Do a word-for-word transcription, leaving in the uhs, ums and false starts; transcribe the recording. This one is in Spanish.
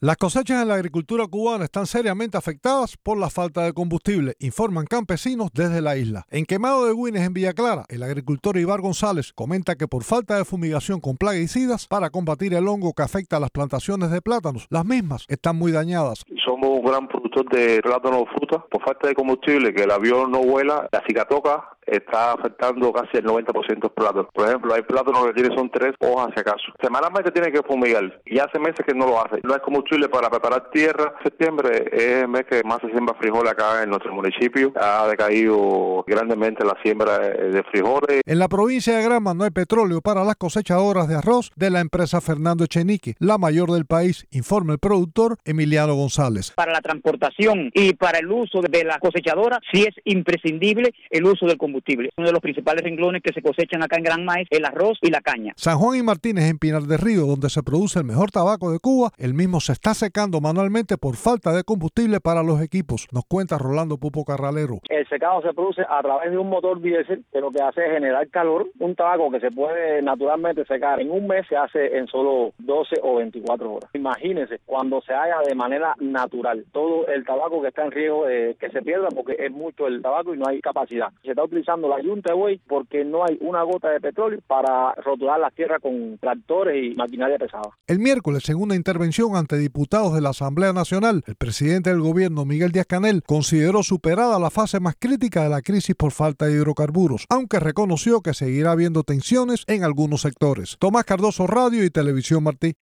Las cosechas en la agricultura cubana están seriamente afectadas por la falta de combustible, informan campesinos desde la isla. En Quemado de Güines, en Villa Clara, el agricultor Ibar González comenta que por falta de fumigación con plaguicidas para combatir el hongo que afecta a las plantaciones de plátanos, las mismas están muy dañadas. Somos un gran productor de plátano fruta. Por falta de combustible, que el avión no vuela, la cicatoca está afectando casi el noventa por ciento de los plátanos. Por ejemplo, hay plátanos que tienen son tres hojas si acaso. Semanalmente tiene que fumigar y hace meses que no lo hace. No hay combustible para preparar tierra. Septiembre es el mes que más se siembra frijol acá en nuestro municipio. Ha decaído grandemente la siembra de frijoles. En la provincia de Granma no hay petróleo para las cosechadoras de arroz de la empresa Fernando Echenique, la mayor del país, informa el productor Emiliano González. Para la transportación y para el uso de la cosechadora sí es imprescindible el uso del combustible. Uno de los principales renglones que se cosechan acá en Granma es el arroz y la caña. San Juan y Martínez, en Pinar del Río, donde se produce el mejor tabaco de Cuba, el mismo se está secando manualmente por falta de combustible para los equipos, nos cuenta Rolando Pupo Carralero. El secado se produce a través de un motor diésel que lo que hace es generar calor. Un tabaco que se puede naturalmente secar en un mes se hace en solo doce o veinticuatro horas. Imagínense cuando se haga de manera natural todo el tabaco que está en riesgo de que se pierda porque es mucho el tabaco y no hay capacidad. Se está utilizando la yunta de buey porque no hay una gota de petróleo para rotular las tierras con tractores y maquinaria pesada. El miércoles, en una intervención ante diputados de la Asamblea Nacional, el presidente del gobierno, Miguel Díaz-Canel, consideró superada la fase más crítica de la crisis por falta de hidrocarburos, aunque reconoció que seguirá habiendo tensiones en algunos sectores. Tomás Cardoso, Radio y Televisión Martí.